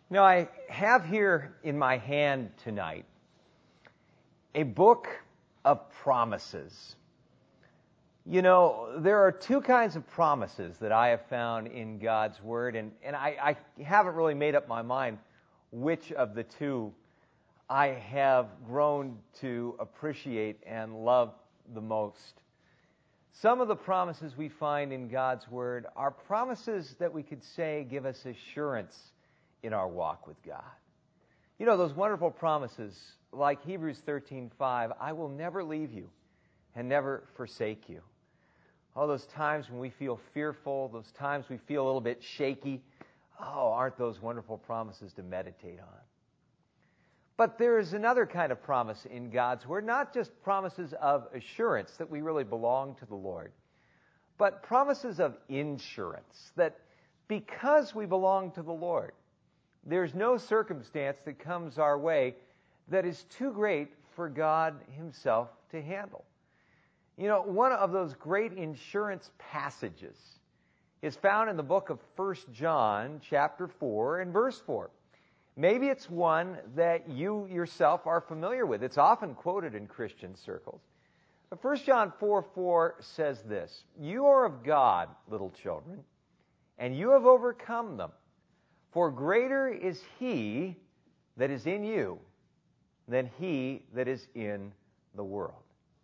Now, I have here in my hand tonight a book of promises. You know, there are two kinds of promises that I have found in God's Word, and I haven't really made up my mind which of the two I have grown to appreciate and love the most. Some of the promises we find in God's Word are promises that we could say give us assurance in our walk with God. You know, those wonderful promises like Hebrews 13:5, I will never leave you and never forsake you. All those times when we feel fearful, those times we feel a little bit shaky, aren't those wonderful promises to meditate on? But there is another kind of promise in God's Word, not just promises of assurance that we really belong to the Lord, but promises of insurance, that because we belong to the Lord, there's no circumstance that comes our way that is too great for God Himself to handle. You know, one of those great insurance passages is found in the book of 1 John chapter 4 and verse 4. Maybe it's one that you yourself are familiar with. It's often quoted in Christian circles. But 1 John 4:4 says this, You are of God, little children, and you have overcome them. For greater is He that is in you than he that is in the world.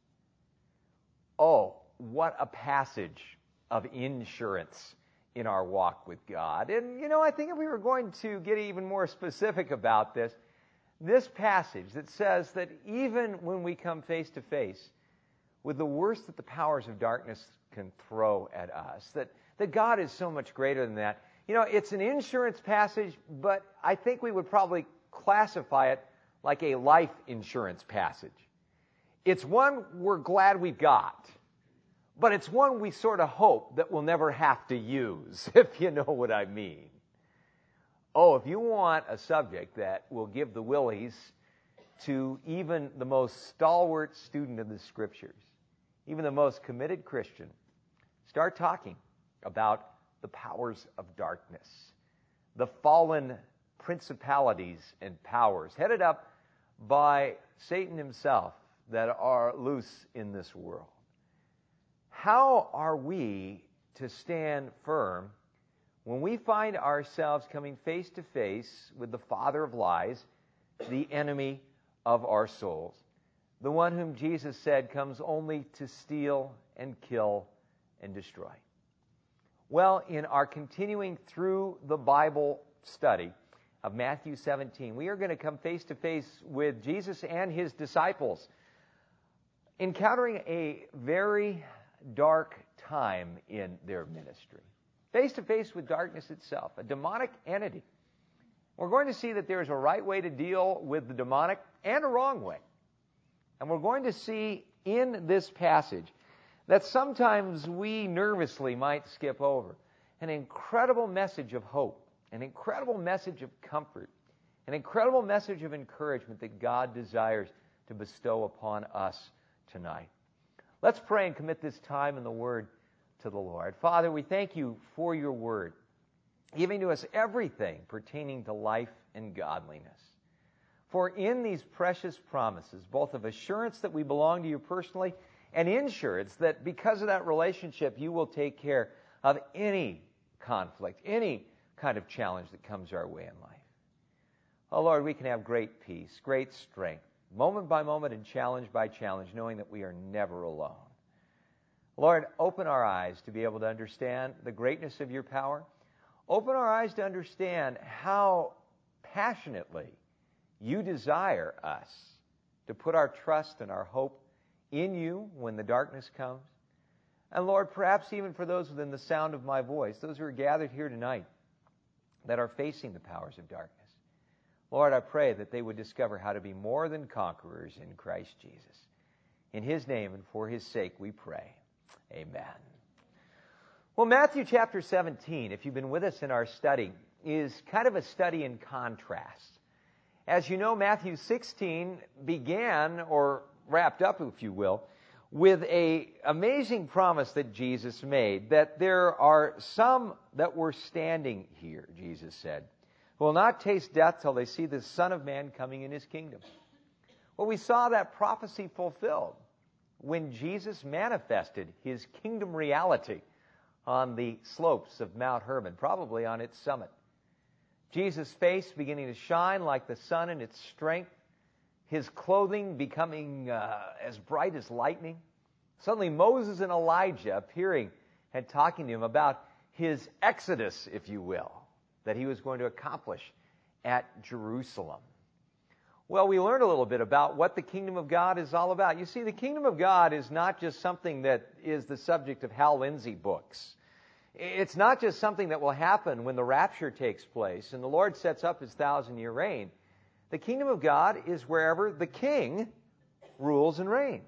Oh, what a passage of insurance in our walk with God. And, you know, I think if we were going to get even more specific about this passage that says that even when we come face to face with the worst that the powers of darkness can throw at us, that God is so much greater than that. You know, it's an insurance passage, but I think we would probably classify it like a life insurance passage. It's one we're glad we got, but it's one we sort of hope that we'll never have to use, if you know what I mean. Oh, if you want a subject that will give the willies to even the most stalwart student of the Scriptures, even the most committed Christian, start talking about the powers of darkness, the fallen principalities and powers headed up by Satan himself that are loose in this world. How are we to stand firm when we find ourselves coming face to face with the father of lies, the enemy of our souls, the one whom Jesus said comes only to steal and kill and destroy? Well, in our continuing through the Bible study of Matthew 17, we are going to come face to face with Jesus and His disciples, encountering a very dark time in their ministry. Face to face with darkness itself, a demonic entity. We're going to see that there is a right way to deal with the demonic and a wrong way. And we're going to see in this passage that sometimes we nervously might skip over an incredible message of hope, an incredible message of comfort, an incredible message of encouragement that God desires to bestow upon us tonight. Let's pray and commit this time in the Word to the Lord. Father, we thank You for Your Word, giving to us everything pertaining to life and godliness. For in these precious promises, both of assurance that we belong to You personally and insurance that because of that relationship, You will take care of any conflict, any kind of challenge that comes our way in life. Oh, Lord, we can have great peace, great strength, moment by moment and challenge by challenge, knowing that we are never alone. Lord, open our eyes to be able to understand the greatness of Your power. Open our eyes to understand how passionately You desire us to put our trust and our hope in You when the darkness comes. And Lord, perhaps even for those within the sound of my voice, those who are gathered here tonight that are facing the powers of darkness, Lord, I pray that they would discover how to be more than conquerors in Christ Jesus. In His name and for His sake we pray. Amen. Well, Matthew chapter 17, if you've been with us in our study, is kind of a study in contrast. As you know, Matthew 16 began, or wrapped up, if you will, with an amazing promise that Jesus made, that there are some that were standing here, Jesus said, who will not taste death till they see the Son of Man coming in his kingdom. Well, we saw that prophecy fulfilled when Jesus manifested his kingdom reality on the slopes of Mount Hermon, probably on its summit. Jesus' face beginning to shine like the sun in its strength, his clothing becoming as bright as lightning. Suddenly Moses and Elijah appearing and talking to him about his exodus, if you will, that he was going to accomplish at Jerusalem. Well, we learned a little bit about what the kingdom of God is all about. You see, the kingdom of God is not just something that is the subject of Hal Lindsey books. It's not just something that will happen when the rapture takes place and the Lord sets up his 1,000-year reign. The kingdom of God is wherever the king rules and reigns.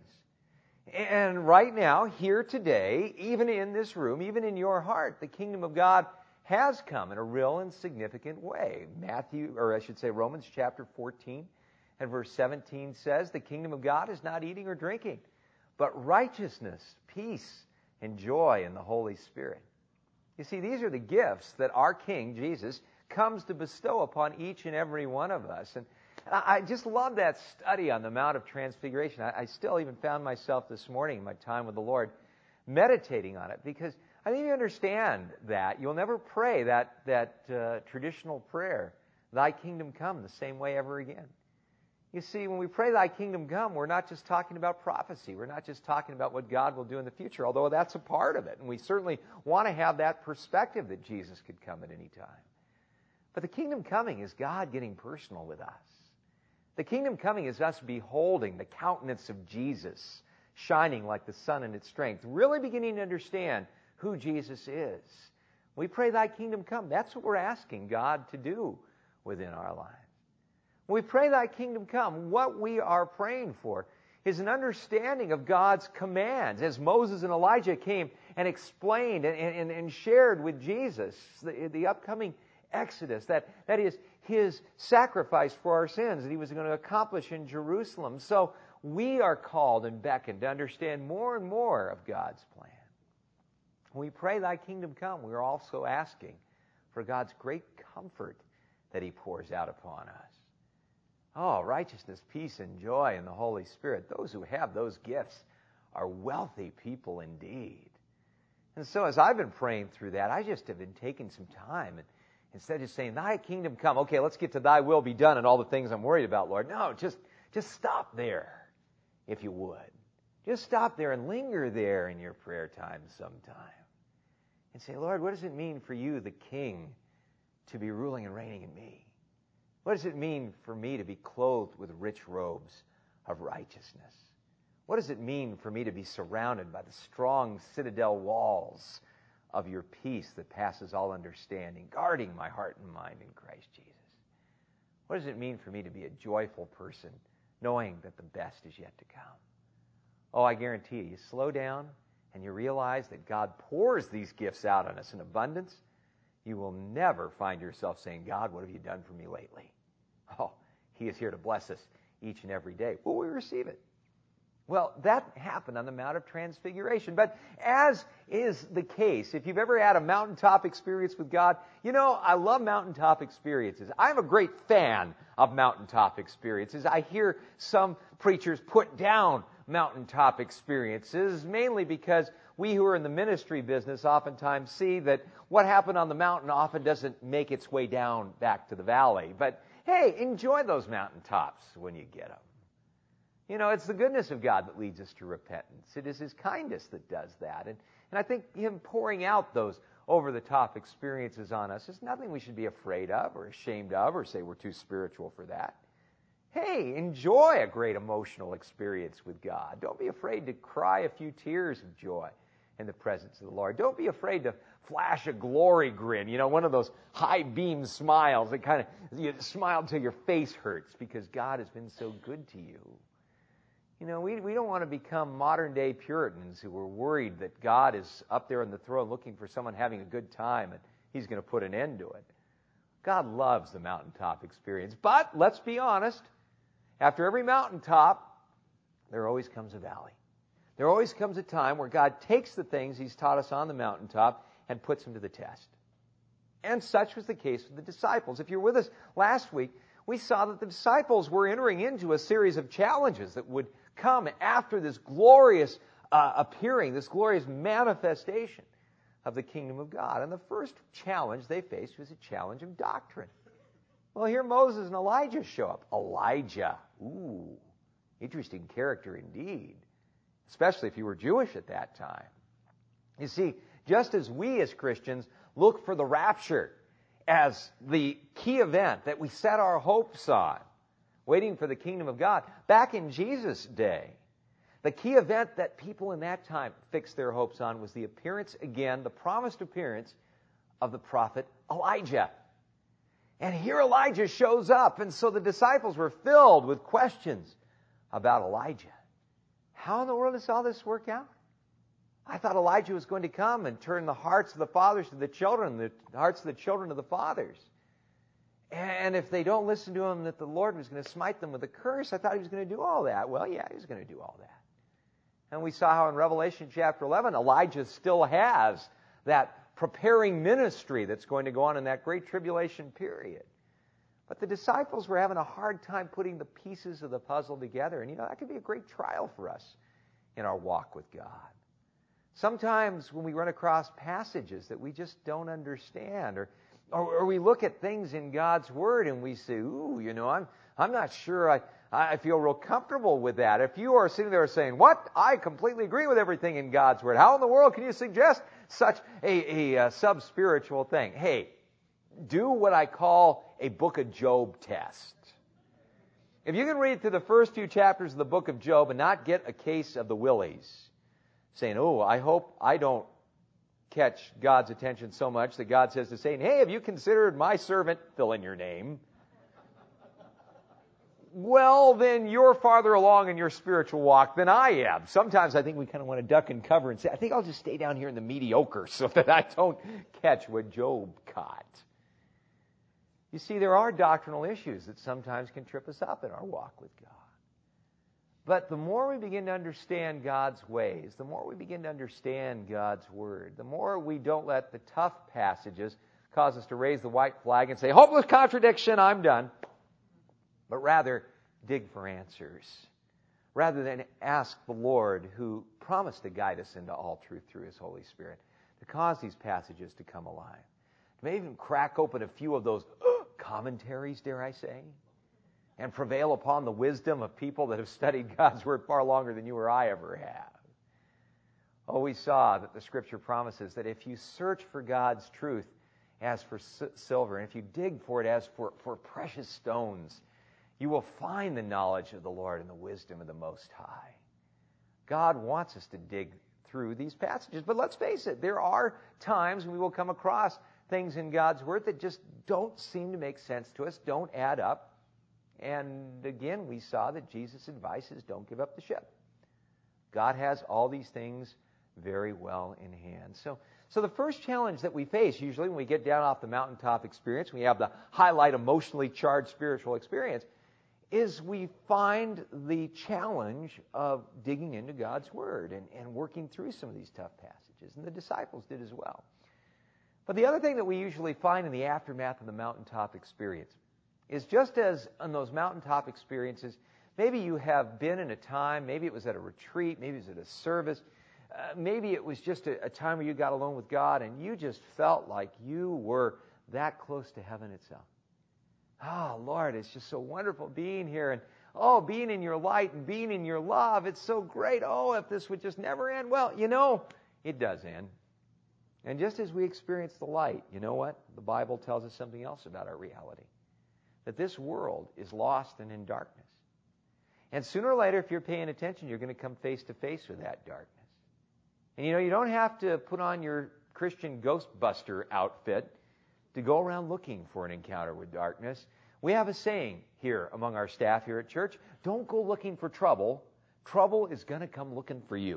And right now, here today, even in this room, even in your heart, the kingdom of God has come in a real and significant way. Romans chapter 14 and verse 17 says, the kingdom of God is not eating or drinking, but righteousness, peace, and joy in the Holy Spirit. You see, these are the gifts that our King, Jesus, comes to bestow upon each and every one of us. And I just love that study on the Mount of Transfiguration. I still even found myself this morning in my time with the Lord meditating on it, because I think you understand that you'll never pray that traditional prayer, thy kingdom come, the same way ever again. You see, when we pray thy kingdom come, we're not just talking about prophecy. We're not just talking about what God will do in the future, although that's a part of it. And we certainly want to have that perspective that Jesus could come at any time. But the kingdom coming is God getting personal with us. The kingdom coming is us beholding the countenance of Jesus shining like the sun in its strength, really beginning to understand who Jesus is. We pray thy kingdom come. That's what we're asking God to do within our lives. When we pray thy kingdom come, what we are praying for is an understanding of God's commands, as Moses and Elijah came and explained and shared with Jesus the upcoming Exodus, that is his sacrifice for our sins that he was going to accomplish in Jerusalem. So we are called and beckoned to understand more and more of God's plan. When we pray thy kingdom come, we are also asking for God's great comfort that he pours out upon us. Oh, righteousness, peace, and joy in the Holy Spirit. Those who have those gifts are wealthy people indeed. And so as I've been praying through that, I just have been taking some time. And instead of just saying, thy kingdom come, okay, let's get to thy will be done and all the things I'm worried about, Lord. No, just stop there, if you would. Just stop there and linger there in your prayer time sometime. And say, Lord, what does it mean for you, the King, to be ruling and reigning in me? What does it mean for me to be clothed with rich robes of righteousness? What does it mean for me to be surrounded by the strong citadel walls of your peace that passes all understanding, guarding my heart and mind in Christ Jesus? What does it mean for me to be a joyful person, knowing that the best is yet to come? Oh, I guarantee you slow down and you realize that God pours these gifts out on us in abundance, you will never find yourself saying, God, what have you done for me lately? Oh, he is here to bless us each and every day. Will we receive it? Well, that happened on the Mount of Transfiguration. But as is the case, if you've ever had a mountaintop experience with God, you know, I love mountaintop experiences. I'm a great fan of mountaintop experiences. I hear some preachers put down mountaintop experiences, mainly because we who are in the ministry business oftentimes see that what happened on the mountain often doesn't make its way down back to the valley. But hey, enjoy those mountaintops when you get them. You know, it's the goodness of God that leads us to repentance. It is his kindness that does that. And I think him pouring out those over-the-top experiences on us is nothing we should be afraid of or ashamed of or say we're too spiritual for that. Hey, enjoy a great emotional experience with God. Don't be afraid to cry a few tears of joy in the presence of the Lord. Don't be afraid to flash a glory grin, you know, one of those high beam smiles that kind of, you smile until your face hurts because God has been so good to you. You know, we don't want to become modern-day Puritans who are worried that God is up there on the throne looking for someone having a good time and he's going to put an end to it. God loves the mountaintop experience. But let's be honest, after every mountaintop, there always comes a valley. There always comes a time where God takes the things he's taught us on the mountaintop and puts them to the test. And such was the case with the disciples. If you were with us last week, we saw that the disciples were entering into a series of challenges that would come after this glorious appearing, this glorious manifestation of the kingdom of God. And the first challenge they faced was a challenge of doctrine. Well, here Moses and Elijah show up. Elijah, ooh, interesting character indeed, especially if you were Jewish at that time. You see, just as we as Christians look for the rapture as the key event that we set our hopes on, waiting for the kingdom of God, back in Jesus' day, the key event that people in that time fixed their hopes on was the appearance again, the promised appearance of the prophet Elijah. And here Elijah shows up, and so the disciples were filled with questions about Elijah. How in the world does all this work out? I thought Elijah was going to come and turn the hearts of the fathers to the children, the hearts of the children to the fathers. And if they don't listen to him, that the Lord was going to smite them with a curse. I thought he was going to do all that. Well, yeah, he was going to do all that. And we saw how in Revelation chapter 11, Elijah still has that preparing ministry that's going to go on in that great tribulation period. But the disciples were having a hard time putting the pieces of the puzzle together. And, that could be a great trial for us in our walk with God. Sometimes when we run across passages that we just don't understand, or we look at things in God's Word and we say, ooh, I'm not sure I feel real comfortable with that. If you are sitting there saying, what? I completely agree with everything in God's Word. How in the world can you suggest such a sub-spiritual thing? Hey, do what I call a Book of Job test. If you can read through the first few chapters of the Book of Job and not get a case of the willies, saying, oh, I hope I don't catch God's attention so much that God says to Satan, hey, have you considered my servant, fill in your name? Well, then you're farther along in your spiritual walk than I am. Sometimes I think we kind of want to duck and cover and say, I think I'll just stay down here in the mediocre so that I don't catch what Job caught. You see, there are doctrinal issues that sometimes can trip us up in our walk with God. But the more we begin to understand God's ways, the more we begin to understand God's Word, the more we don't let the tough passages cause us to raise the white flag and say, hopeless contradiction, I'm done. But rather, dig for answers. Rather than ask the Lord, who promised to guide us into all truth through His Holy Spirit, to cause these passages to come alive. To maybe even crack open a few of those commentaries, dare I say, and prevail upon the wisdom of people that have studied God's Word far longer than you or I ever have. Oh, we saw that the Scripture promises that if you search for God's truth as for silver, and if you dig for it as for precious stones, you will find the knowledge of the Lord and the wisdom of the Most High. God wants us to dig through these passages. But let's face it, there are times when we will come across things in God's Word that just don't seem to make sense to us, don't add up. And again, we saw that Jesus' advice is don't give up the ship. God has all these things very well in hand. So the first challenge that we face, usually when we get down off the mountaintop experience, we have the highlight emotionally charged spiritual experience, is we find the challenge of digging into God's Word and working through some of these tough passages. And the disciples did as well. But the other thing that we usually find in the aftermath of the mountaintop experience is just as on those mountaintop experiences, maybe you have been in a time, maybe it was at a retreat, maybe it was at a service, maybe it was just a time where you got alone with God and you just felt like you were that close to heaven itself. Oh, Lord, it's just so wonderful being here and, being in your light and being in your love. It's so great. Oh, if this would just never end. Well, it does end. And just as we experience the light, you know what? The Bible tells us something else about our reality. That this world is lost and in darkness. And sooner or later, if you're paying attention, you're going to come face to face with that darkness. And you don't have to put on your Christian Ghostbuster outfit to go around looking for an encounter with darkness. We have a saying here among our staff here at church, don't go looking for trouble. Trouble is going to come looking for you.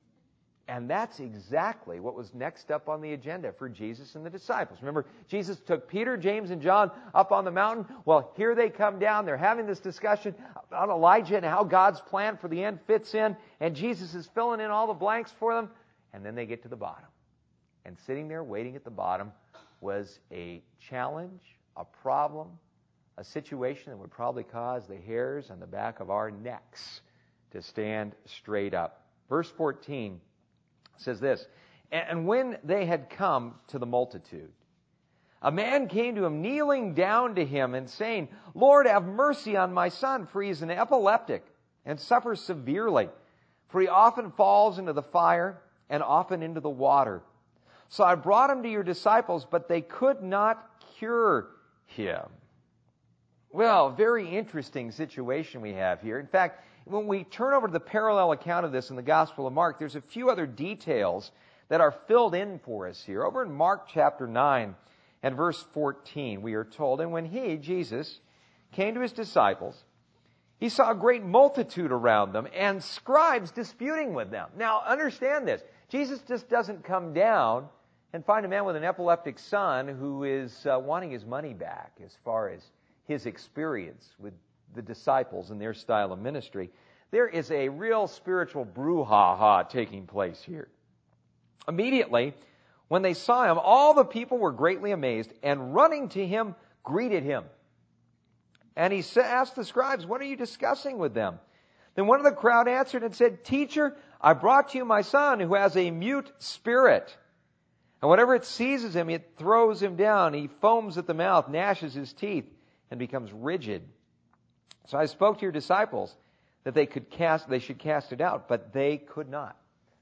And that's exactly what was next up on the agenda for Jesus and the disciples. Remember, Jesus took Peter, James, and John up on the mountain. Well, here they come down. They're having this discussion about Elijah and how God's plan for the end fits in. And Jesus is filling in all the blanks for them. And then they get to the bottom. And sitting there waiting at the bottom was a challenge, a problem, a situation that would probably cause the hairs on the back of our necks to stand straight up. Verse 14 says this, "And when they had come to the multitude, a man came to him, kneeling down to him and saying, 'Lord, have mercy on my son, for he is an epileptic and suffers severely. For he often falls into the fire and often into the water. So I brought him to your disciples, but they could not cure him.'" Well, very interesting situation we have here. In fact, when we turn over to the parallel account of this in the Gospel of Mark, there's a few other details that are filled in for us here. Over in Mark chapter 9 and verse 14, we are told, "And when he," Jesus, "came to his disciples, he saw a great multitude around them and scribes disputing with them." Now, understand this. Jesus just doesn't come down and find a man with an epileptic son who is wanting his money back as far as his experience with the disciples and their style of ministry. There is a real spiritual brouhaha taking place here. Immediately, when they saw him, all the people were greatly amazed, and running to him, greeted him. And he asked the scribes, "What are you discussing with them?" Then one of the crowd answered and said, "Teacher, I brought to you my son who has a mute spirit. And whenever it seizes him, it throws him down. He foams at the mouth, gnashes his teeth, and becomes rigid. So I spoke to your disciples that they should cast it out, but they could not."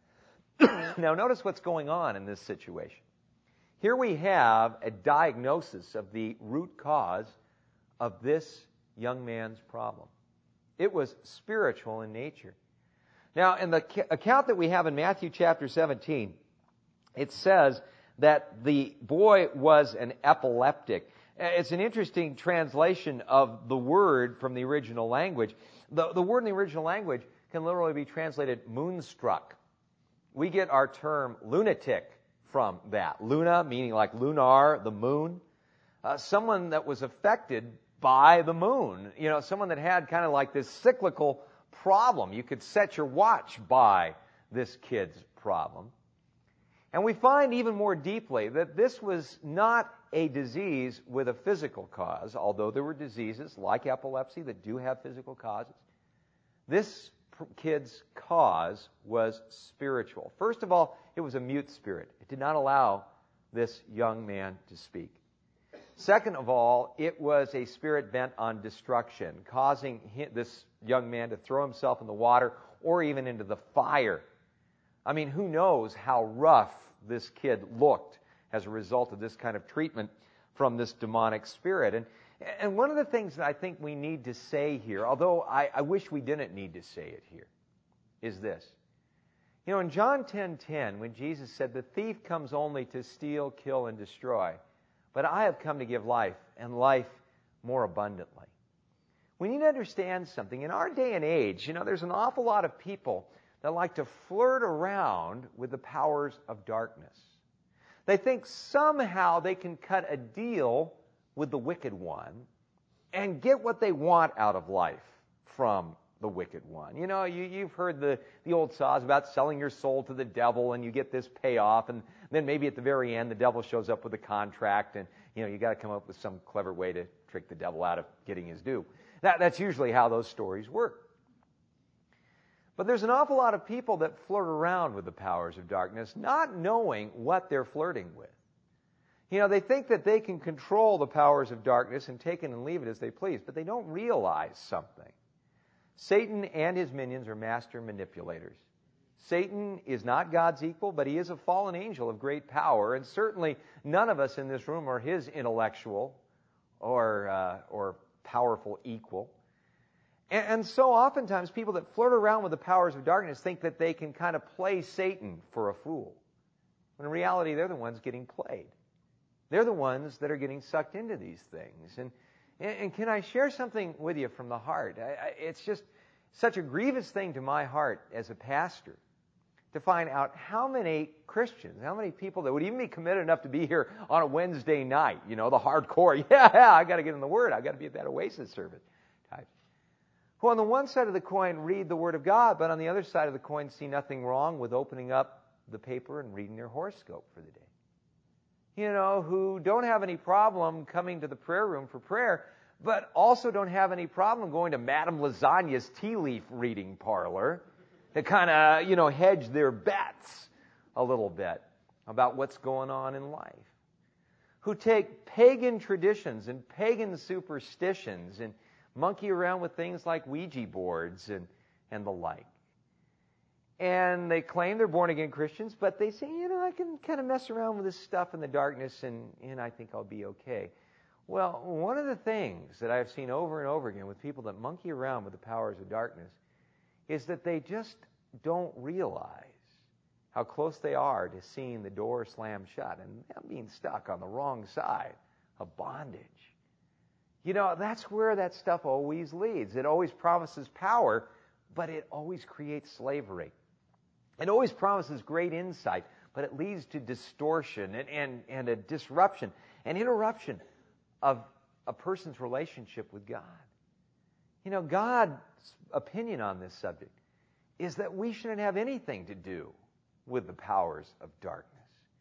Now notice what's going on in this situation. Here we have a diagnosis of the root cause of this young man's problem. It was spiritual in nature. Now, in the account that we have in Matthew chapter 17, it says that the boy was an epileptic. It's an interesting translation of the word from the original language. The word in the original language can literally be translated moonstruck. We get our term lunatic from that. Luna, meaning like lunar, the moon. Someone that was affected by the moon. You know, someone that had kind of like this cyclical problem. You could set your watch by this kid's problem. And we find even more deeply that this was not a disease with a physical cause, although there were diseases like epilepsy that do have physical causes. This kid's cause was spiritual. First of all, it was a mute spirit. It did not allow this young man to speak. Second of all, it was a spirit bent on destruction, causing this young man to throw himself in the water or even into the fire. I mean, who knows how rough this kid looked as a result of this kind of treatment from this demonic spirit. And one of the things that I think we need to say here, although I wish we didn't need to say it here, is this. You know, in John 10:10, when Jesus said, "The thief comes only to steal, kill, and destroy, but I have come to give life, and life more abundantly." We need to understand something. In our day and age, you know, there's an awful lot of people that like to flirt around with the powers of darkness. They think somehow they can cut a deal with the wicked one and get what they want out of life from the wicked one. You know, you've heard the old saws about selling your soul to the devil and you get this payoff, and then maybe at the very end the devil shows up with a contract, and you know, you got to come up with some clever way to trick the devil out of getting his due. That's usually how those stories work. But there's an awful lot of people that flirt around with the powers of darkness, not knowing what they're flirting with. You know, they think that they can control the powers of darkness and take it and leave it as they please, but they don't realize something. Satan and his minions are master manipulators. Satan is not God's equal, but he is a fallen angel of great power, and certainly none of us in this room are his intellectual or powerful equal. And so oftentimes people that flirt around with the powers of darkness think that they can kind of play Satan for a fool. When in reality, they're the ones getting played. They're the ones that are getting sucked into these things. And can I share something with you from the heart? It's just such a grievous thing to my heart as a pastor to find out how many Christians, how many people that would even be committed enough to be here on a Wednesday night, you know, the hardcore, I got to get in the Word, I got to be at that Oasis service type, who on the one side of the coin read the Word of God, but on the other side of the coin see nothing wrong with opening up the paper and reading their horoscope for the day. who don't have any problem coming to the prayer room for prayer, but also don't have any problem going to Madame Lasagna's tea leaf reading parlor to kind of, hedge their bets a little bit about what's going on in life. Who take pagan traditions and pagan superstitions and monkey around with things like Ouija boards and the like. And they claim they're born-again Christians, but they say, I can kind of mess around with this stuff in the darkness and I think I'll be okay. Well, one of the things that I've seen over and over again with people that monkey around with the powers of darkness is that they just don't realize how close they are to seeing the door slam shut and them being stuck on the wrong side of bondage. That's where that stuff always leads. It always promises power, but it always creates slavery. It always promises great insight, but it leads to distortion and a disruption, an interruption of a person's relationship with God. God's opinion on this subject is that we shouldn't have anything to do with the powers of darkness.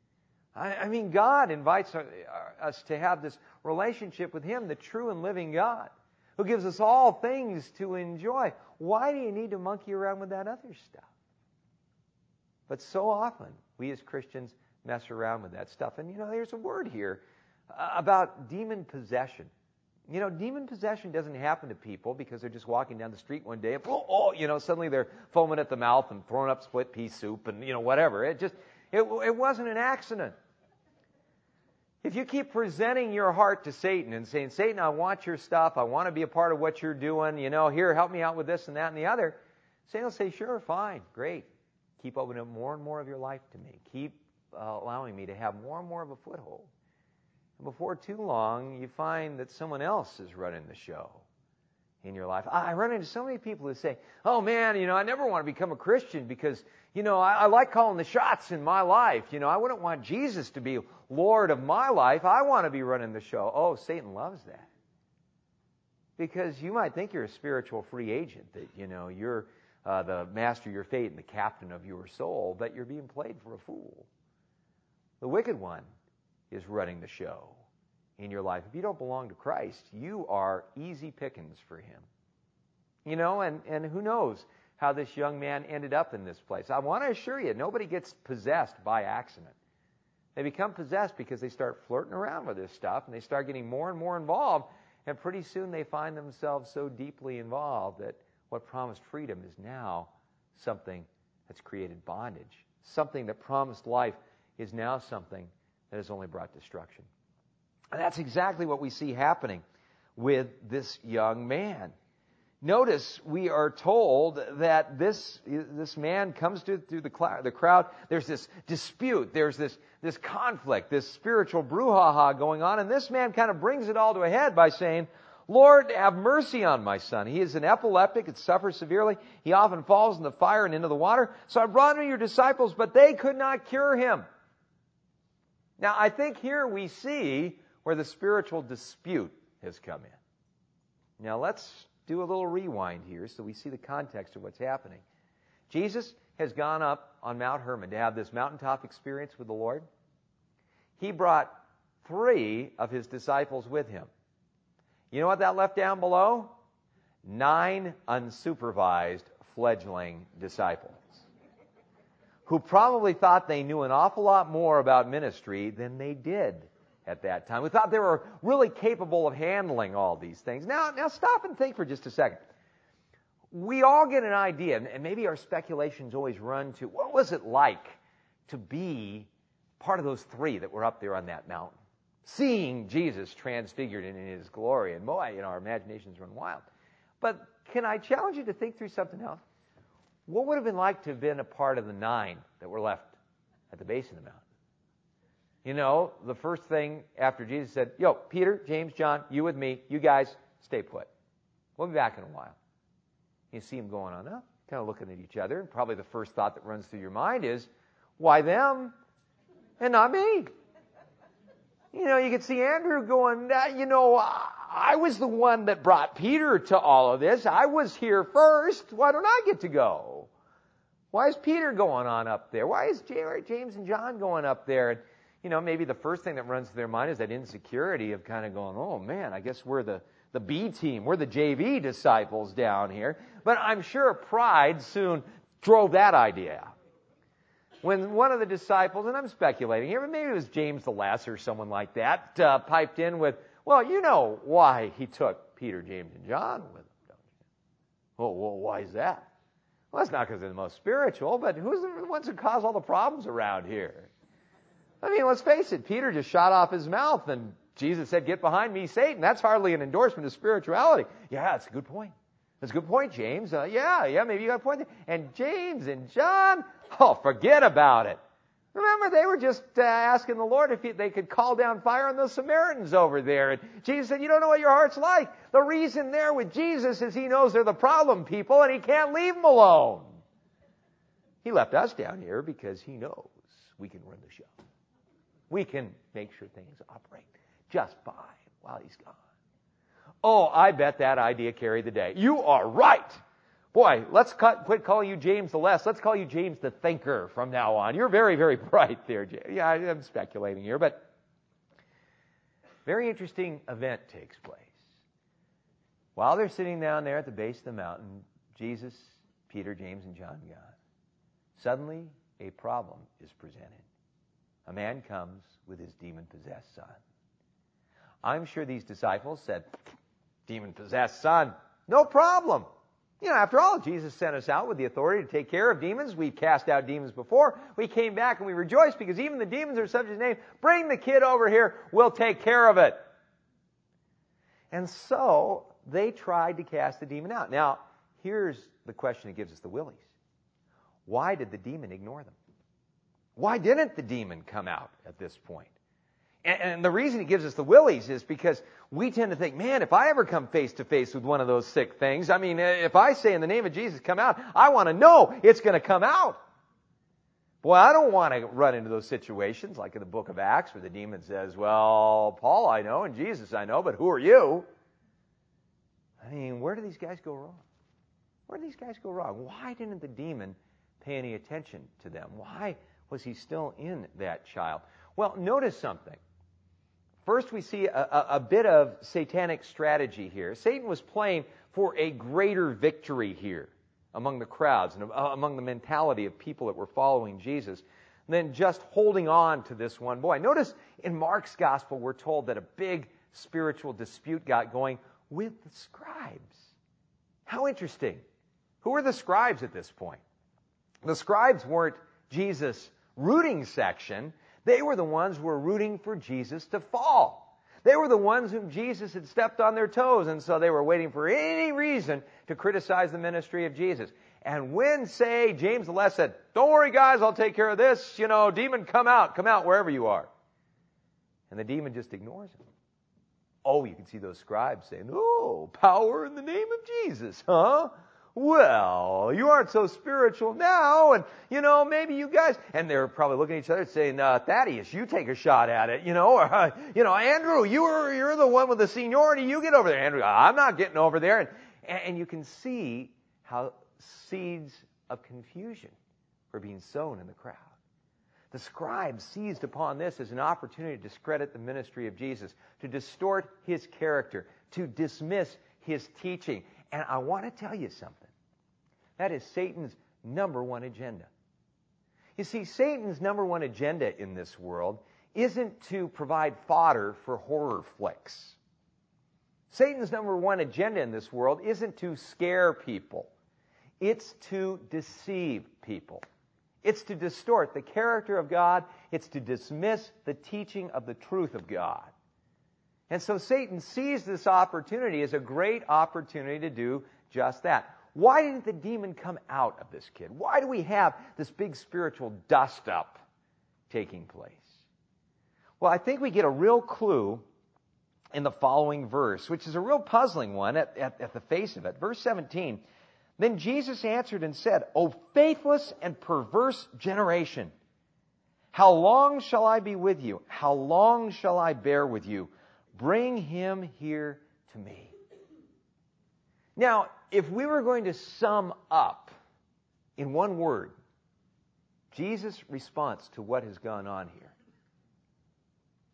God invites us to have this relationship with Him, the true and living God, who gives us all things to enjoy. Why do you need to monkey around with that other stuff? But so often, we as Christians mess around with that stuff. And, there's a word here about demon possession. Demon possession doesn't happen to people because they're just walking down the street one day and, suddenly they're foaming at the mouth and throwing up split pea soup and, whatever. It wasn't an accident. If you keep presenting your heart to Satan and saying, Satan, I want your stuff. I want to be a part of what you're doing. Here, help me out with this and that and the other. Satan will say, sure, fine, great. Keep opening up more and more of your life to me. Keep allowing me to have more and more of a foothold. And before too long, you find that someone else is running the show in your life. I run into so many people who say, oh man, I never want to become a Christian because, I like calling the shots in my life. I wouldn't want Jesus to be Lord of my life. I want to be running the show. Oh, Satan loves that. Because you might think you're a spiritual free agent, that, you're the master of your fate and the captain of your soul, but you're being played for a fool. The wicked one is running the show in your life. If you don't belong to Christ, you are easy pickings for him. And who knows how this young man ended up in this place. I want to assure you, nobody gets possessed by accident. They become possessed because they start flirting around with this stuff and they start getting more and more involved, and pretty soon they find themselves so deeply involved that what promised freedom is now something that's created bondage. Something that promised life is now something that has only brought destruction. And that's exactly what we see happening with this young man. Notice we are told that this man comes through the crowd. There's this dispute. There's this conflict, this spiritual brouhaha going on. And this man kind of brings it all to a head by saying, Lord, have mercy on my son. He is an epileptic and suffers severely. He often falls in the fire and into the water. So I brought him to your disciples, but they could not cure him. Now, I think here we see where the spiritual dispute has come in. Now, let's do a little rewind here so we see the context of what's happening. Jesus has gone up on Mount Hermon to have this mountaintop experience with the Lord. He brought 3 of his disciples with him. You know what that left down below? 9 unsupervised fledgling disciples who probably thought they knew an awful lot more about ministry than they did at that time. We thought they were really capable of handling all these things. Now stop and think for just a second. We all get an idea, and maybe our speculations always run to, what was it like to be part of those 3 that were up there on that mountain, seeing Jesus transfigured in his glory? And boy, our imaginations run wild. But can I challenge you to think through something else? What would it have been like to have been a part of the 9 that were left at the base of the mountain? The first thing after Jesus said, yo, Peter, James, John, you with me, you guys stay put. We'll be back in a while. You see them going on up, kind of looking at each other, and probably the first thought that runs through your mind is, why them and not me? You could see Andrew going, I was the one that brought Peter to all of this. I was here first. Why don't I get to go? Why is Peter going on up there? Why is James and John going up there? maybe the first thing that runs through their mind is that insecurity of kind of going, oh man, I guess we're the B team, we're the JV disciples down here. But I'm sure pride soon drove that idea out. When one of the disciples, and I'm speculating here, but maybe it was James the Less or someone like that, piped in with, well, you know why he took Peter, James, and John with him, don't you? Well, why is that? Well, that's not because they're the most spiritual, but who's the ones who cause all the problems around here? I mean, let's face it, Peter just shot off his mouth, and Jesus said, get behind me, Satan. That's hardly an endorsement of spirituality. Yeah, that's a good point. That's a good point, James. Yeah, maybe you got a point there. And James and John, forget about it. Remember, they were just asking the Lord if they could call down fire on those Samaritans over there. And Jesus said, you don't know what your heart's like. The reason they're with Jesus is he knows they're the problem people, and he can't leave them alone. He left us down here because he knows we can run the show. We can make sure things operate just fine while he's gone. Oh, I bet that idea carried the day. You are right. Boy, let's quit calling you James the Less. Let's call you James the Thinker from now on. You're very, very bright there, James. Yeah, I'm speculating here, but very interesting event takes place. While they're sitting down there at the base of the mountain, Jesus, Peter, James, and John gone. Suddenly, a problem is presented. A man comes with his demon-possessed son. I'm sure these disciples said, demon-possessed son, no problem. After all, Jesus sent us out with the authority to take care of demons. We've cast out demons before. We came back and we rejoiced because even the demons are subject to his name. Bring the kid over here. We'll take care of it. And so they tried to cast the demon out. Now, here's the question that gives us the willies. Why did the demon ignore them? Why didn't the demon come out at this point? And the reason he gives us the willies is because we tend to think, man, if I ever come face to face with one of those sick things, I mean, if I say in the name of Jesus, come out, I want to know it's going to come out. Boy, I don't want to run into those situations like in the book of Acts where the demon says, well, Paul I know and Jesus I know, but who are you? I mean, where do these guys go wrong? Where do these guys go wrong? Why didn't the demon pay any attention to them? Why was he still in that child? Well, notice something. First, we see a bit of satanic strategy here. Satan was playing for a greater victory here among the crowds and among the mentality of people that were following Jesus than just holding on to this one boy. Notice in Mark's gospel, we're told that a big spiritual dispute got going with the scribes. How interesting. Who were the scribes at this point? The scribes weren't Jesus' rooting section. They were the ones who were rooting for Jesus to fall. They were the ones whom Jesus had stepped on their toes, and so they were waiting for any reason to criticize the ministry of Jesus. And when, say, James the Less said, don't worry, guys, I'll take care of this, demon, come out wherever you are. And the demon just ignores him. Oh, you can see those scribes saying, oh, power in the name of Jesus, huh? Well, you aren't so spiritual now, and, maybe you guys, and they're probably looking at each other saying, Thaddeus, you take a shot at it, or, Andrew, you're the one with the seniority, you get over there. Andrew, I'm not getting over there. And you can see how seeds of confusion were being sown in the crowd. The scribes seized upon this as an opportunity to discredit the ministry of Jesus, to distort his character, to dismiss his teaching. And I want to tell you something. That is Satan's number one agenda. You see, Satan's number one agenda in this world isn't to provide fodder for horror flicks. Satan's number one agenda in this world isn't to scare people. It's to deceive people. It's to distort the character of God. It's to dismiss the teaching of the truth of God. And so Satan sees this opportunity as a great opportunity to do just that. Why didn't the demon come out of this kid? Why do we have this big spiritual dust-up taking place? Well, I think we get a real clue in the following verse, which is a real puzzling one at the face of it. Verse 17, then Jesus answered and said, O faithless and perverse generation, how long shall I be with you? How long shall I bear with you? Bring him here to me. Now, if we were going to sum up in one word Jesus' response to what has gone on here,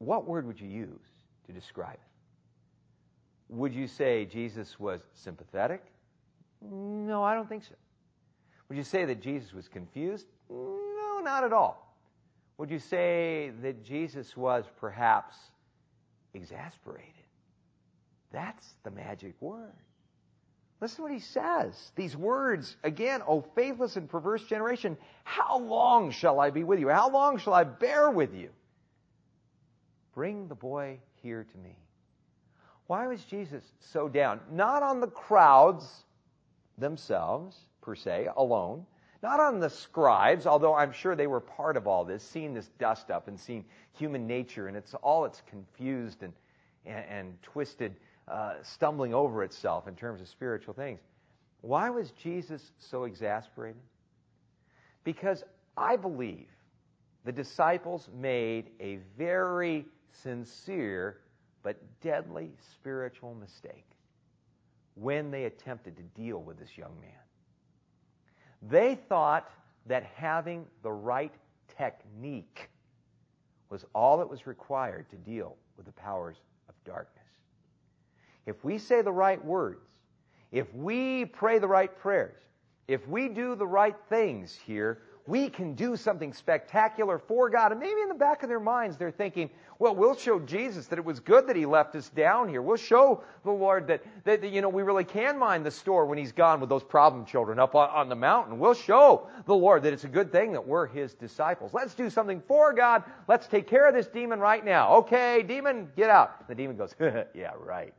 what word would you use to describe it? Would you say Jesus was sympathetic? No, I don't think so. Would you say that Jesus was confused? No, not at all. Would you say that Jesus was perhaps exasperated? That's the magic word. Listen to what he says. These words, again, "O faithless and perverse generation, how long shall I be with you? How long shall I bear with you? Bring the boy here to me." Why was Jesus so down? Not on the crowds themselves, per se, alone. Not on the scribes, although I'm sure they were part of all this, seeing this dust up and seeing human nature, and it's confused and twisted, stumbling over itself in terms of spiritual things. Why was Jesus so exasperated? Because I believe the disciples made a very sincere but deadly spiritual mistake when they attempted to deal with this young man. They thought that having the right technique was all that was required to deal with the powers of darkness. If we say the right words, if we pray the right prayers, if we do the right things here, we can do something spectacular for God. And maybe in the back of their minds they're thinking, well, we'll show Jesus that it was good that he left us down here. We'll show the Lord that we really can mind the store when he's gone with those problem children up on the mountain. We'll show the Lord that it's a good thing that we're his disciples. Let's do something for God. Let's take care of this demon right now. Okay, demon, get out. The demon goes, yeah, right.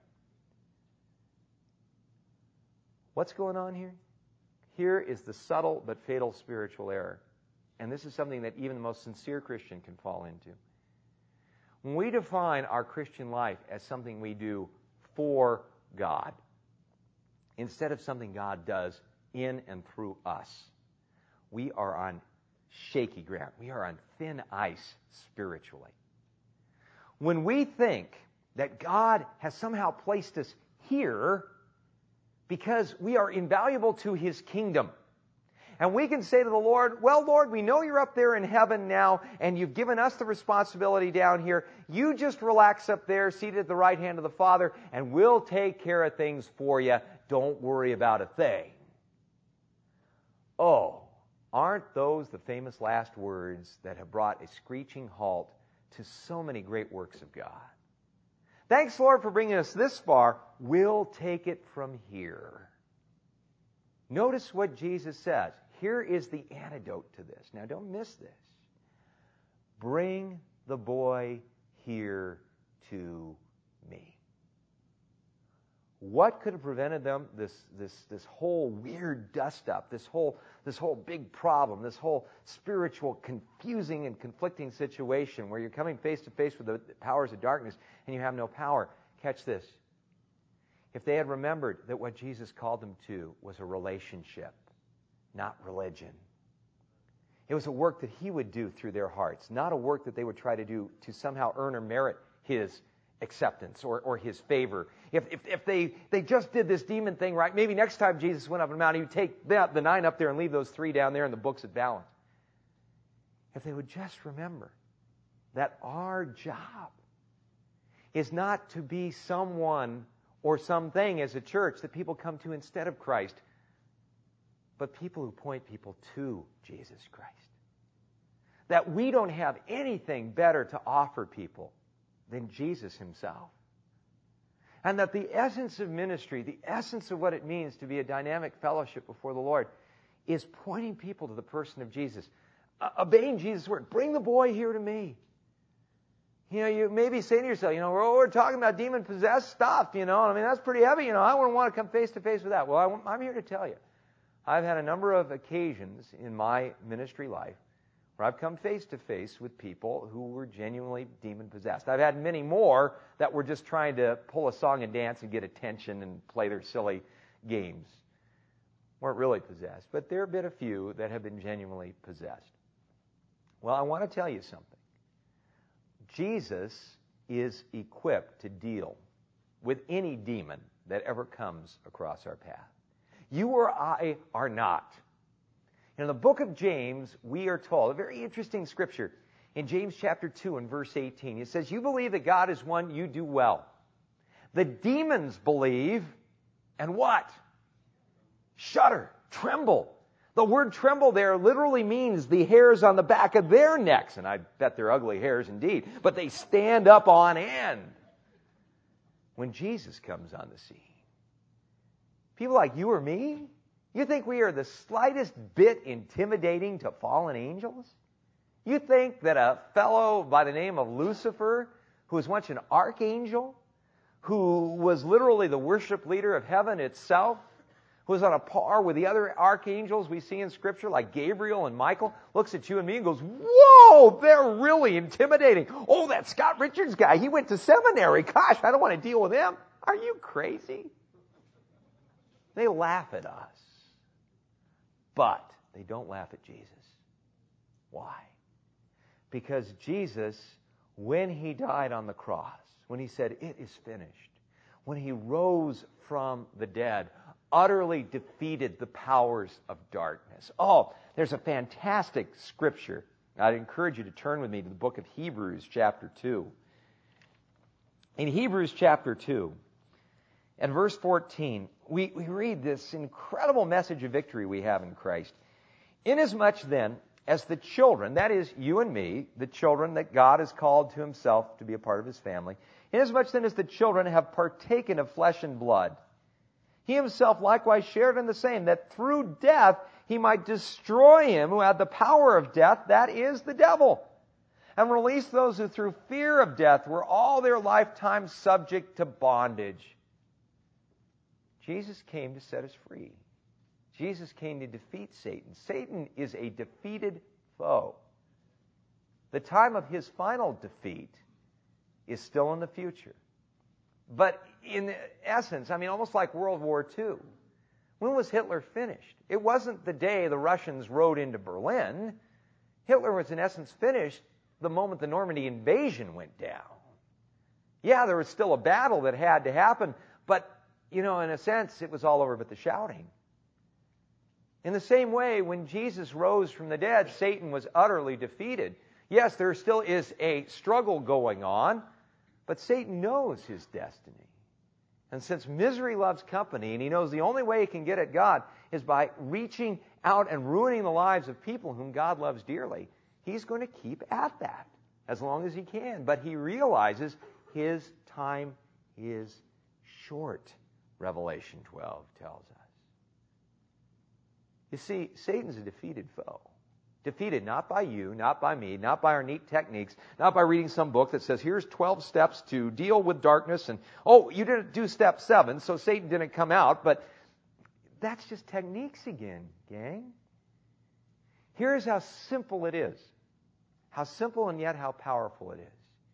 What's going on here? Here is the subtle but fatal spiritual error. And this is something that even the most sincere Christian can fall into. When we define our Christian life as something we do for God, instead of something God does in and through us, we are on shaky ground. We are on thin ice spiritually. When we think that God has somehow placed us here because we are invaluable to his kingdom. And we can say to the Lord, well, Lord, we know you're up there in heaven now, and you've given us the responsibility down here. You just relax up there, seated at the right hand of the Father, and we'll take care of things for you. Don't worry about a thing. Oh, aren't those the famous last words that have brought a screeching halt to so many great works of God? Thanks, Lord, for bringing us this far. We'll take it from here. Notice what Jesus says. Here is the antidote to this. Now, don't miss this. Bring the boy here to me. What could have prevented them, this whole weird dust-up, this whole big problem, this whole spiritual confusing and conflicting situation where you're coming face to face with the powers of darkness and you have no power? Catch this. If they had remembered that what Jesus called them to was a relationship, not religion. It was a work that he would do through their hearts, not a work that they would try to do to somehow earn or merit his acceptance or his favor. If they just did this demon thing right, maybe next time Jesus went up on the mountain, he would take the 9 up there and leave those 3 down there in the books at balance. If they would just remember that our job is not to be someone or something as a church that people come to instead of Christ, but people who point people to Jesus Christ. That we don't have anything better to offer people than Jesus himself. And that the essence of ministry, the essence of what it means to be a dynamic fellowship before the Lord, is pointing people to the person of Jesus. Obeying Jesus' word. Bring the boy here to me. You may be saying to yourself, we're talking about demon-possessed stuff, that's pretty heavy, I wouldn't want to come face to face with that. Well, I'm here to tell you. I've had a number of occasions in my ministry life where I've come face to face with people who were genuinely demon-possessed. I've had many more that were just trying to pull a song and dance and get attention and play their silly games. Weren't really possessed, but there have been a few that have been genuinely possessed. Well, I want to tell you something. Jesus is equipped to deal with any demon that ever comes across our path. You or I are not. In the book of James, we are told, a very interesting scripture. In James chapter 2 and verse 18, it says, you believe that God is one, you do well. The demons believe, and what? Shudder, tremble. The word tremble there literally means the hairs on the back of their necks. And I bet they're ugly hairs indeed. But they stand up on end when Jesus comes on the scene. People like you or me, you think we are the slightest bit intimidating to fallen angels? You think that a fellow by the name of Lucifer, who was once an archangel, who was literally the worship leader of heaven itself, who was on a par with the other archangels we see in Scripture, like Gabriel and Michael, looks at you and me and goes, whoa, they're really intimidating. Oh, that Scott Richards guy, he went to seminary. Gosh, I don't want to deal with him. Are you crazy? They laugh at us. But they don't laugh at Jesus. Why? Because Jesus, when he died on the cross, when he said, it is finished, when he rose from the dead, utterly defeated the powers of darkness. Oh, there's a fantastic scripture. I'd encourage you to turn with me to the book of Hebrews chapter 2. In Hebrews chapter 2, and verse 14, we read this incredible message of victory we have in Christ. Inasmuch then as the children, that is you and me, the children that God has called to himself to be a part of his family, inasmuch then as the children have partaken of flesh and blood, he himself likewise shared in the same, that through death he might destroy him who had the power of death, that is the devil, and release those who through fear of death were all their lifetime subject to bondage. Jesus came to set us free. Jesus came to defeat Satan. Satan is a defeated foe. The time of his final defeat is still in the future. But in essence, almost like World War II, when was Hitler finished? It wasn't the day the Russians rode into Berlin. Hitler was in essence finished the moment the Normandy invasion went down. Yeah, there was still a battle that had to happen, but, in a sense, it was all over but the shouting. In the same way, when Jesus rose from the dead, Satan was utterly defeated. Yes, there still is a struggle going on, but Satan knows his destiny. And since misery loves company, and he knows the only way he can get at God is by reaching out and ruining the lives of people whom God loves dearly, he's going to keep at that as long as he can. But he realizes his time is short, Revelation 12 tells us. You see, Satan's a defeated foe. Defeated not by you, not by me, not by our neat techniques, not by reading some book that says, here's 12 steps to deal with darkness, and, oh, you didn't do step 7, so Satan didn't come out, but that's just techniques again, gang. Here's how simple it is. How simple and yet how powerful it is.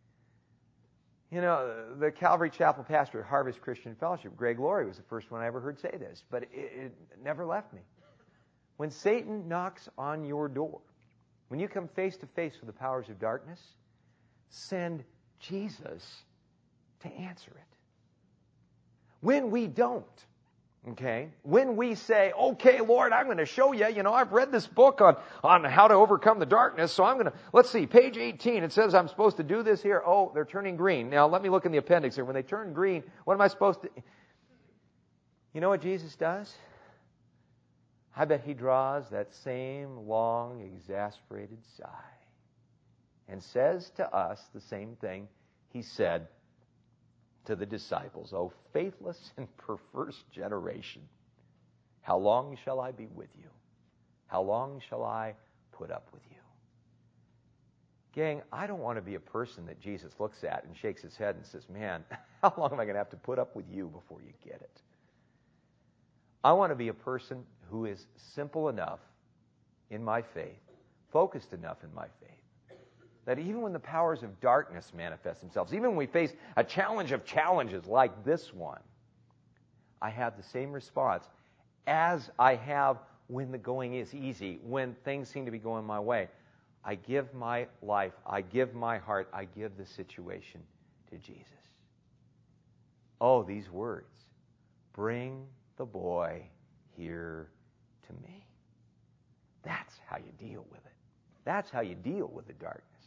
The Calvary Chapel pastor at Harvest Christian Fellowship, Greg Laurie, was the first one I ever heard say this, but it never left me. When Satan knocks on your door, when you come face to face with the powers of darkness, send Jesus to answer it. When we don't, when we say, okay, Lord, I'm going to show you, I've read this book on how to overcome the darkness, so I'm going to, let's see, page 18, it says I'm supposed to do this here. Oh, they're turning green. Now, let me look in the appendix here. When they turn green, what am I supposed to... You know what Jesus does? I bet he draws that same long, exasperated sigh and says to us the same thing he said to the disciples. Oh, faithless and perverse generation, how long shall I be with you? How long shall I put up with you? Gang, I don't want to be a person that Jesus looks at and shakes his head and says, man, how long am I going to have to put up with you before you get it? I want to be a person who is simple enough in my faith, focused enough in my faith, that even when the powers of darkness manifest themselves, even when we face a challenge of challenges like this one, I have the same response as I have when the going is easy, when things seem to be going my way. I give my life, I give my heart, I give the situation to Jesus. Oh, these words. Bring the boy here to me. That's how you deal with it. That's how you deal with the darkness.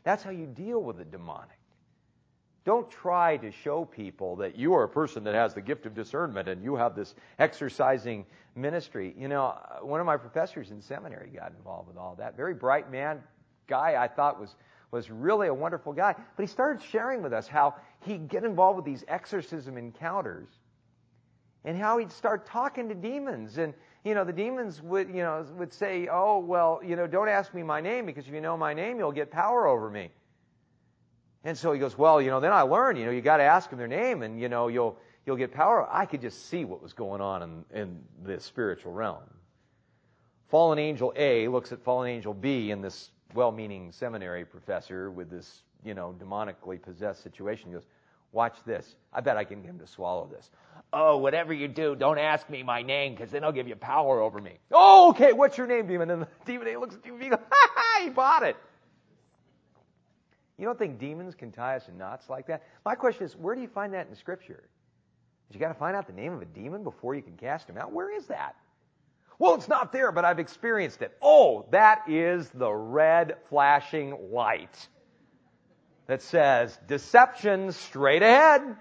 That's how you deal with the demonic. Don't try to show people that you are a person that has the gift of discernment and you have this exercising ministry. You know, one of my professors in seminary got involved with all that. Very bright man, guy I thought was really a wonderful guy. But he started sharing with us how he'd get involved with these exorcism encounters and how he'd start talking to demons. And, you know, the demons would say, oh, well, you know, don't ask me my name because if you know my name, you'll get power over me. And so he goes, well, you know, then I learned, you know, you got to ask them their name and, you know, you'll get power. I could just see what was going on in the spiritual realm. Fallen angel A looks at fallen angel B and this well-meaning seminary professor with this, you know, demonically possessed situation. He goes, watch this. I bet I can get him to swallow this. Oh, whatever you do, don't ask me my name because then I'll give you power over me. Oh, okay, what's your name, demon? And the demon A looks at you and he goes, ha ha, he bought it. You don't think demons can tie us in knots like that? My question is, where do you find that in Scripture? You got to find out the name of a demon before you can cast him out? Where is that? Well, it's not there, but I've experienced it. Oh, that is the red flashing light that says, deception straight ahead. And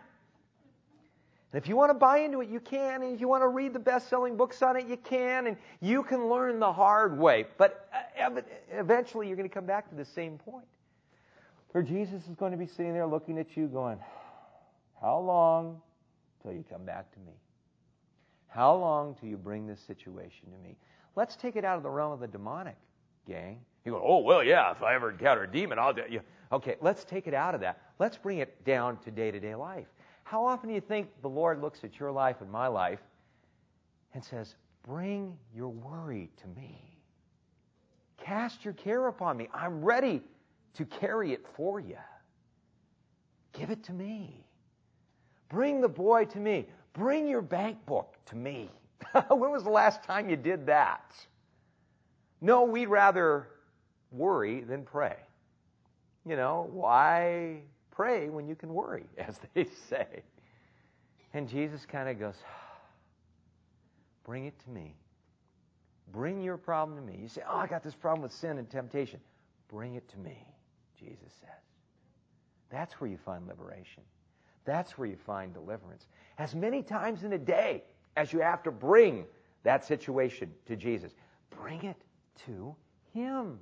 if you want to buy into it, you can. And if you want to read the best-selling books on it, you can. And you can learn the hard way. But eventually you're going to come back to the same point. Where Jesus is going to be sitting there looking at you going, how long till you come back to me? How long till you bring this situation to me? Let's take it out of the realm of the demonic, gang. You go, oh, well, yeah, if I ever encounter a demon, I'll do it. Okay, let's take it out of that. Let's bring it down to day-to-day life. How often do you think the Lord looks at your life and my life and says, bring your worry to me. Cast your care upon me. I'm ready to carry it for you. Give it to me. Bring the boy to me. Bring your bank book to me. When was the last time you did that? No, we'd rather worry than pray. You know, why pray when you can worry, as they say? And Jesus kind of goes, bring it to me. Bring your problem to me. You say, oh, I got this problem with sin and temptation. Bring it to me, Jesus says. That's where you find liberation. That's where you find deliverance. As many times in a day as you have to bring that situation to Jesus, bring it to Him.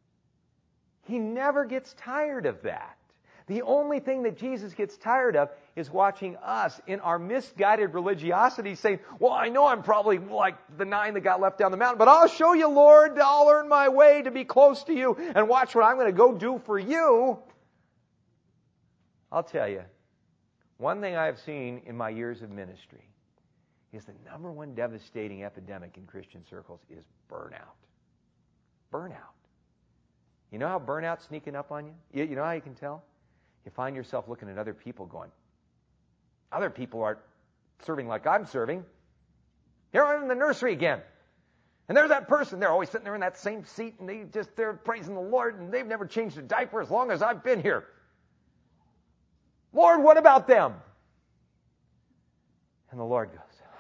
He never gets tired of that. The only thing that Jesus gets tired of is watching us in our misguided religiosity saying, well, I know I'm probably like the 9 that got left down the mountain, but I'll show you, Lord. I'll earn my way to be close to you and watch what I'm going to go do for you. I'll tell you, one thing I've seen in my years of ministry is the number one devastating epidemic in Christian circles is burnout. Burnout. You know how burnout's sneaking up on you? You know how you can tell? You find yourself looking at other people going, other people aren't serving like I'm serving. Here I'm in the nursery again. And there's that person, they're always sitting there in that same seat, and they're praising the Lord, and they've never changed a diaper as long as I've been here. Lord, what about them? And the Lord goes,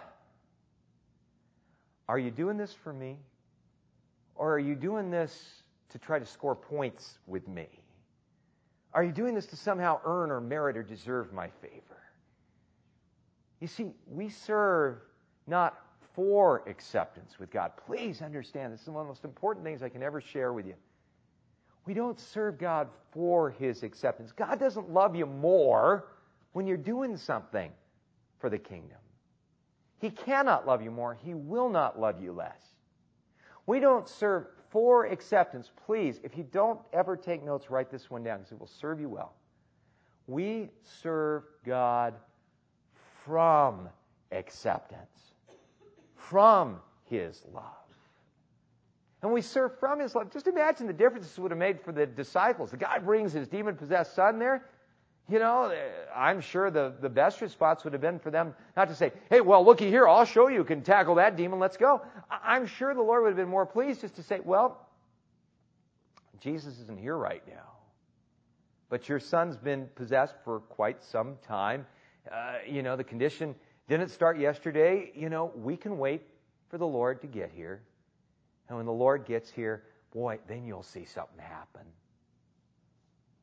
are you doing this for me? Or are you doing this to try to score points with me? Are you doing this to somehow earn or merit or deserve my favor? You see, we serve not for acceptance with God. Please understand, this is one of the most important things I can ever share with you. We don't serve God for His acceptance. God doesn't love you more when you're doing something for the kingdom. He cannot love you more. He will not love you less. We don't serve for acceptance. Please, if you don't ever take notes, write this one down because it will serve you well. We serve God from acceptance, from His love. And we serve from His love. Just imagine the difference this would have made for the disciples. The guy brings his demon-possessed son there. You know, I'm sure the best response would have been for them not to say, hey, well, looky here, I'll show you can tackle that demon, let's go. I'm sure the Lord would have been more pleased just to say, well, Jesus isn't here right now. But your son's been possessed for quite some time. The condition didn't start yesterday. We can wait for the Lord to get here. And when the Lord gets here, boy, then you'll see something happen.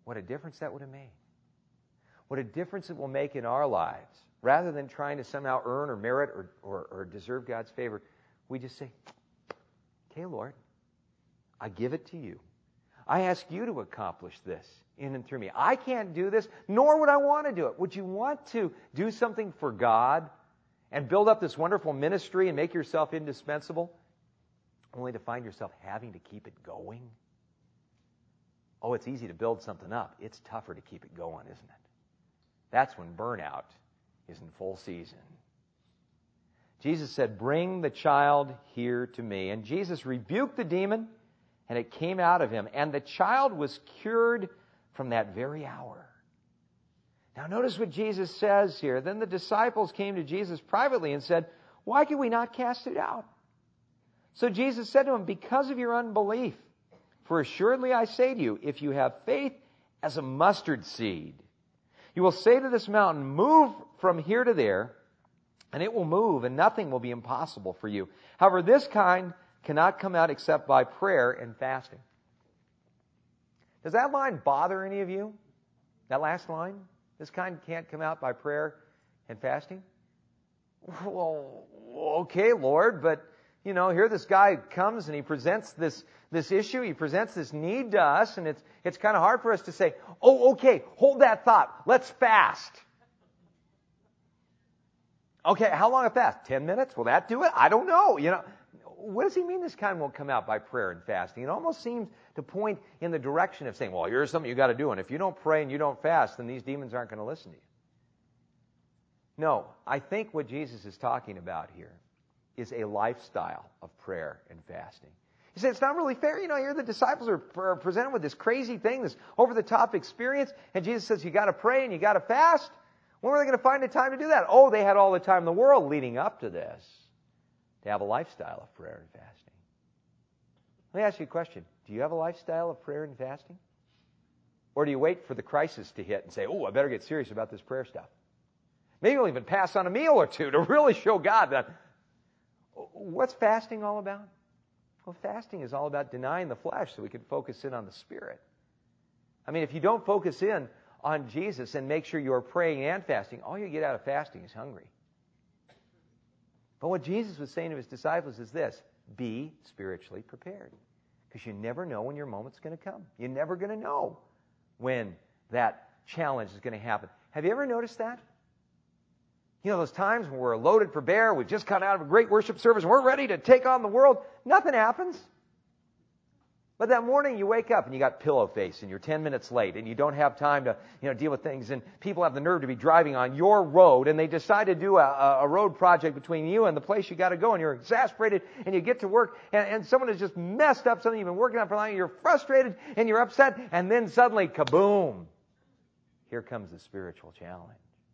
What a difference that would have made. What a difference it will make in our lives. Rather than trying to somehow earn or merit or deserve God's favor, we just say, okay, Lord, I give it to you. I ask you to accomplish this in and through me. I can't do this, nor would I want to do it. Would you want to do something for God and build up this wonderful ministry and make yourself indispensable, only to find yourself having to keep it going? Oh, it's easy to build something up. It's tougher to keep it going, isn't it? That's when burnout is in full season. Jesus said, bring the child here to me. And Jesus rebuked the demon, and it came out of him. And the child was cured from that very hour. Now notice what Jesus says here. Then the disciples came to Jesus privately and said, why can we not cast it out? So Jesus said to them, because of your unbelief. For assuredly I say to you, if you have faith as a mustard seed, you will say to this mountain, move from here to there, and it will move, and nothing will be impossible for you. However, this kind cannot come out except by prayer and fasting. Does that line bother any of you? That last line? This kind can't come out by prayer and fasting? Well, okay, Lord, but here this guy comes and he presents this issue, he presents this need to us, and it's kind of hard for us to say, oh, okay, hold that thought, let's fast. Okay, how long a fast? 10 minutes? Will that do it? I don't know. What does he mean this kind won't come out by prayer and fasting? It almost seems to point in the direction of saying, well, here's something you got to do, and if you don't pray and you don't fast, then these demons aren't going to listen to you. No, I think what Jesus is talking about here is a lifestyle of prayer and fasting. He said, it's not really fair. Here the disciples are presented with this crazy thing, this over-the-top experience, and Jesus says, you got to pray and you got to fast. When were they going to find the time to do that? Oh, they had all the time in the world leading up to this to have a lifestyle of prayer and fasting. Let me ask you a question. Do you have a lifestyle of prayer and fasting? Or do you wait for the crisis to hit and say, oh, I better get serious about this prayer stuff? Maybe you'll even pass on a meal or two to really show God that. What's fasting all about? Well, fasting is all about denying the flesh so we can focus in on the Spirit. I mean, if you don't focus in on Jesus and make sure you're praying and fasting, all you get out of fasting is hungry. But what Jesus was saying to his disciples is this: be spiritually prepared. Because you never know when your moment's going to come. You're never going to know when that challenge is going to happen. Have you ever noticed that? Those times when we're loaded for bear, we've just come out of a great worship service, and we're ready to take on the world. Nothing happens. But that morning you wake up and you got pillow face and you're 10 minutes late and you don't have time to deal with things, and people have the nerve to be driving on your road, and they decide to do a road project between you and the place you got to go, and you're exasperated, and you get to work and someone has just messed up something you've been working on for a long time. You're frustrated and you're upset, and then suddenly, kaboom, here comes the spiritual challenge.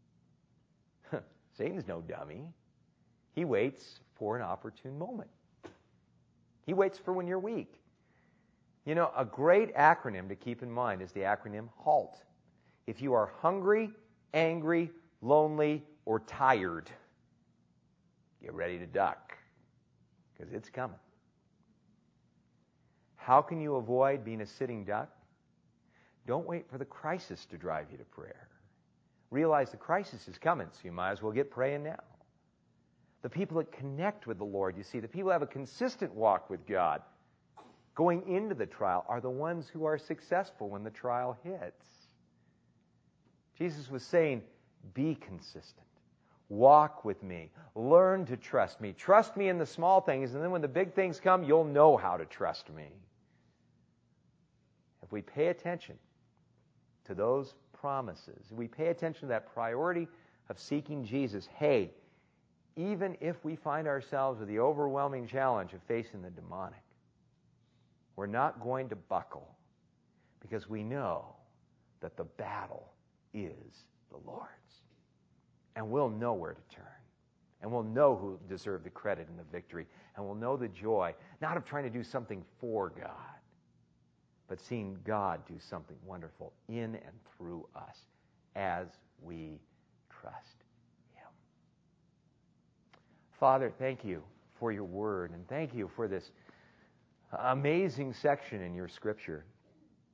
Satan's no dummy. He waits for an opportune moment. He waits for when you're weak. A great acronym to keep in mind is the acronym HALT. If you are hungry, angry, lonely, or tired, get ready to duck, because it's coming. How can you avoid being a sitting duck? Don't wait for the crisis to drive you to prayer. Realize the crisis is coming, so you might as well get praying now. The people that connect with the Lord, the people who have a consistent walk with God, going into the trial, are the ones who are successful when the trial hits. Jesus was saying, be consistent. Walk with me. Learn to trust me. Trust me in the small things, and then when the big things come, you'll know how to trust me. If we pay attention to those promises, we pay attention to that priority of seeking Jesus, hey, even if we find ourselves with the overwhelming challenge of facing the demonic, we're not going to buckle, because we know that the battle is the Lord's. And we'll know where to turn. And we'll know who deserved the credit and the victory. And we'll know the joy, not of trying to do something for God, but seeing God do something wonderful in and through us as we trust Him. Father, thank you for your word, and thank you for this amazing section in your Scripture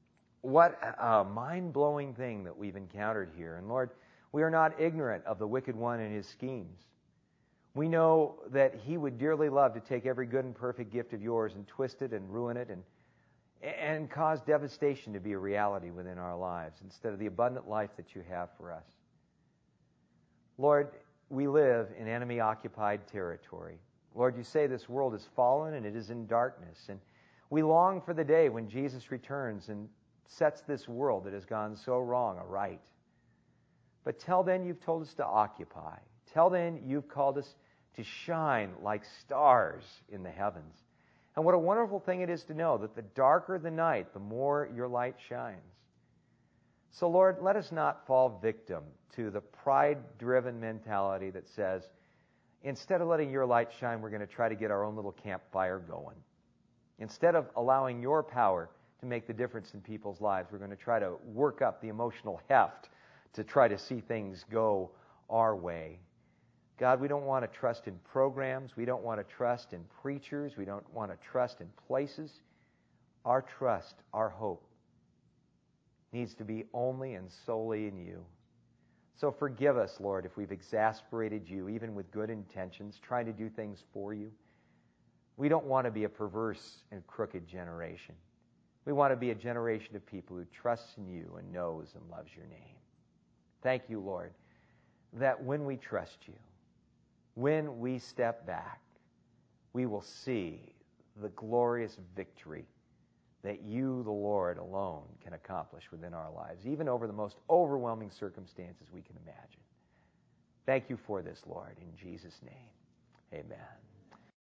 What a mind-blowing thing that we've encountered here. And Lord, we are not ignorant of the wicked one and his schemes. We know that he would dearly love to take every good and perfect gift of yours and twist it and ruin it and cause devastation to be a reality within our lives instead of the abundant life that you have for us. Lord, we live in enemy-occupied territory. Lord, you say this world is fallen and it is in darkness. And we long for the day when Jesus returns and sets this world that has gone so wrong aright. But till then, you've told us to occupy. Till then, you've called us to shine like stars in the heavens. And what a wonderful thing it is to know that the darker the night, the more your light shines. So, Lord, let us not fall victim to the pride-driven mentality that says, instead of letting your light shine, we're going to try to get our own little campfire going. Instead of allowing your power to make the difference in people's lives, we're going to try to work up the emotional heft to try to see things go our way. God, we don't want to trust in programs. We don't want to trust in preachers. We don't want to trust in places. Our trust, our hope, needs to be only and solely in you. So forgive us, Lord, if we've exasperated you, even with good intentions, trying to do things for you. We don't want to be a perverse and crooked generation. We want to be a generation of people who trusts in you and knows and loves your name. Thank you, Lord, that when we trust you, when we step back, we will see the glorious victory that you, the Lord, alone can accomplish within our lives, even over the most overwhelming circumstances we can imagine. Thank you for this, Lord, in Jesus' name. Amen.